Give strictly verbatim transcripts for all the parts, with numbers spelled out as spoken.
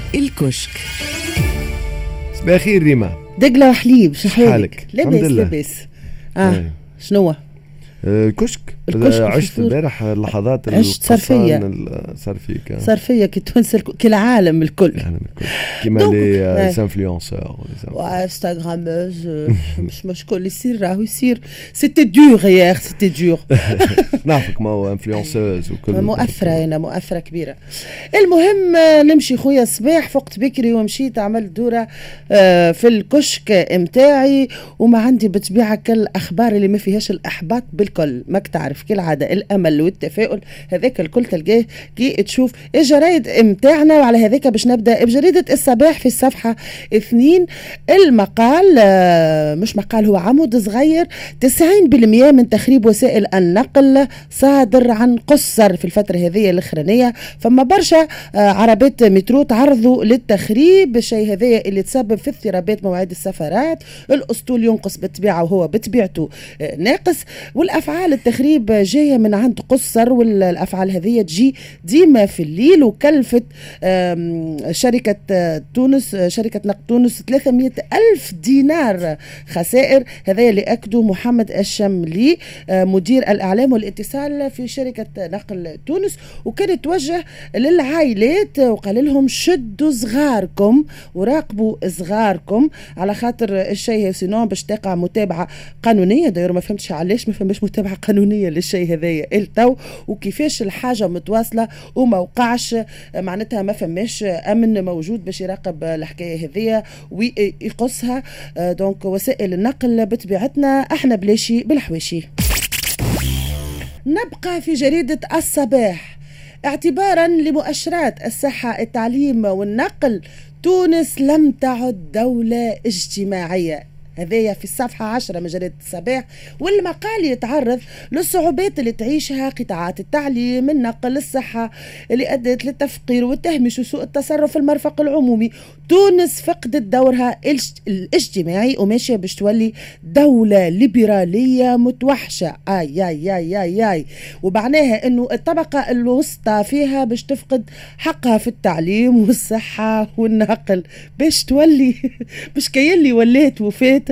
الكشك. صباح الخير ريما. دقلة وحليب، شو حالك؟ لاباس لاباس. اه شنو الكشك؟ عشت البارح اللحظات عشت صرفية صرفية صرفية كي تونس كي العالم الكل كيما لي انفلونسور انستغراموز مش مشكل اللي يصير راهو يصير. سيتي دور ياغ سيتي دور. نعرفك ما هو انفلونسوز وكل مؤثرة هنا مؤثرة كبيرة. المهم نمشي خويا الصباح فقت بكري ومشيت عملت دورة في الكشك متاعي وما عندي بطبيعة كالأخبار اللي ما فيهاش الأحباط بالكل. ما تعرف كالعادة الأمل والتفاؤل هذاك الكل تلقاه كي تشوف الجرايد متاعنا. وعلى هذاك باش نبدأ بجريدة الصباح في الصفحة اثنين. المقال مش مقال هو عمود صغير. تسعين بالمئة من تخريب وسائل النقل صادر عن قصر في الفترة هذه الأخرانية. فما برشا عربات مترو تعرضوا للتخريب. الشيء هذا اللي تسبب في اضطرابات مواعيد السفرات. الأسطول ينقص بالطبيعة وهو بطبيعته ناقص. والأفعال التخريب جاية من عند قصر والأفعال هذه تجي ديما في الليل. وكلفت شركة تونس شركة نقل تونس ثلاثمئة ألف دينار خسائر. هذا اللي أكده محمد الشملي مدير الإعلام والاتصال في شركة نقل تونس. وكانت توجه للعائلات وقال لهم شدوا صغاركم وراقبوا صغاركم على خاطر الشيء سينون باش تقع متابعة قانونية. داير ما فهمتش علاش ما فهمش متابعة قانونية للشيء هذايا التو وكيفاش الحاجة متواصلة وما وقعش معناتها ما فهمش أمن موجود باش يراقب الحكاية هذيا ويقصها. دونك وسائل النقل بطبيعتنا احنا بلاشي بالحواشي. نبقى في جريدة الصباح. اعتبارا لمؤشرات الصحة التعليم والنقل تونس لم تعد دولة اجتماعية. هذايا في الصفحة عشرة من جريدة الصباح. والمقال يتعرض للصعوبات اللي تعيشها قطاعات التعليم النقل الصحة اللي أدت للتفقير والتهميش وسوء التصرف في المرفق العمومي. تونس فقدت دورها الاجتماعي وماشية باش تولي دولة ليبرالية متوحشة. آي آي آي آي آي وبعناها أنه الطبقة الوسطى فيها باش تفقد حقها في التعليم والصحة والنقل باش تولي باش كيالي وليت وفات.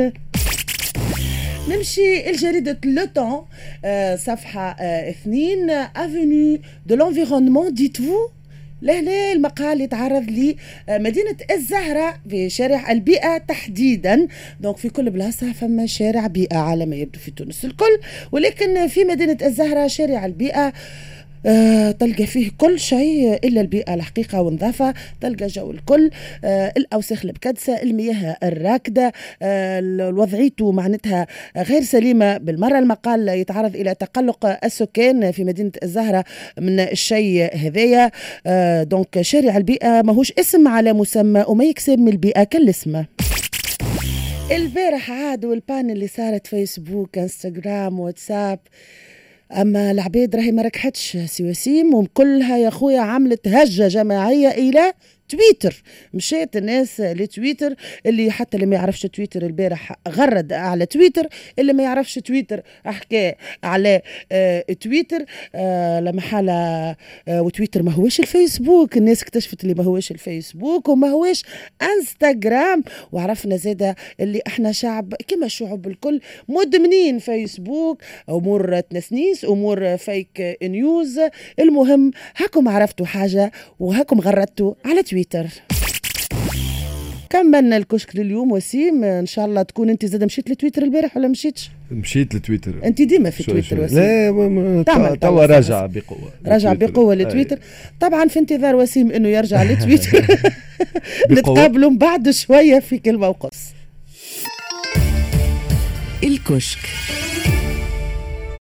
نمشي الجريدة لوتون آه صفحة آه اثنين. افينيو دو لونفيرونمون ديتفو. لهنا المقال يتعرض لمدينة الزهرة في شارع البيئة تحديدا. دونك في كل بلاصة فما شارع بيئة على ما يبدو في تونس الكل. ولكن في مدينة الزهرة شارع البيئة آه، تلقى فيه كل شيء إلا البيئة الحقيقة والنظافة. تلقى جو الكل آه، الأوساخ المكدسة المياه الراكدة آه، الوضعيته معناتها غير سليمة بالمرة. المقال يتعرض إلى تقلق السكان في مدينة الزهرة من الشيء هذايا. آه، دونك شارع البيئة ماهوش اسم على مسمى وما يكسب من البيئة كالاسم. البارح عادوا البان اللي صارت فيسبوك انستغرام واتساب. أما العباد راهي ما ركحتش سواسيم وكلها يا خويا عملت هجة جماعية إلى تويتر. مشيت الناس لتويتر. اللي حتى اللي ما يعرفش تويتر البارح غرد على تويتر. اللي ما يعرفش تويتر أحكي على آه تويتر آه لما حالة آه وتويتر ما هوش الفيسبوك. الناس اكتشفت اللي ما هوش الفيسبوك وما هوش انستغرام. وعرفنا زيادة اللي احنا شعب كما الشعوب الكل مدمنين فيسبوك. أمور تنسنيس أمور فيك نيوز. المهم هاكم عرفتوا حاجة وهاكم غردتوا على تويتر. كملنا الكشك لليوم. وسيم ان شاء الله تكون انت زاد مشيت لتويتر البارح ولا مشيتش؟ مشيت لتويتر. انت ديما في تويتر وسيم. لا توا راجع بقوه راجع بقوه لتويتر. طبعا في انتظار وسيم انه يرجع لتويتر. نتقابلوا بعد شويه في كل موقف. الكشك.